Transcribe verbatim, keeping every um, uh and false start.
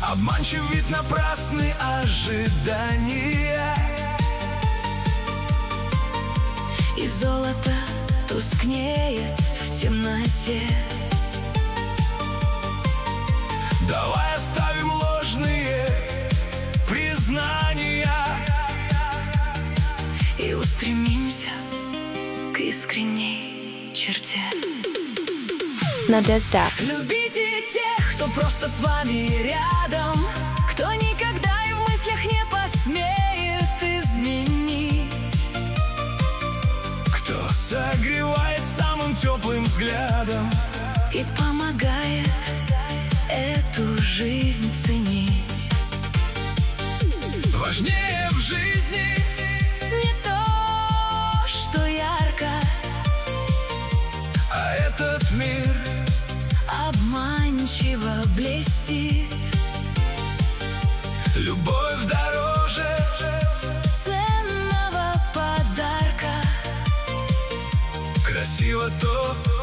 Обманчив ведь напрасны ожидания, и золото тускнеет в темноте. Давай оставим ложные признания и устремимся к искренней черте. Надежда. Любите тех, кто просто с вами рядом, кто никогда и в мыслях не посмеет изменить, кто согревает самым теплым взглядом и помогает эту жизнь ценить. Важнее в жизни не то, что ярко, а этот мир обманчиво блестит. Любовь дороже ценного подарка. красиво то,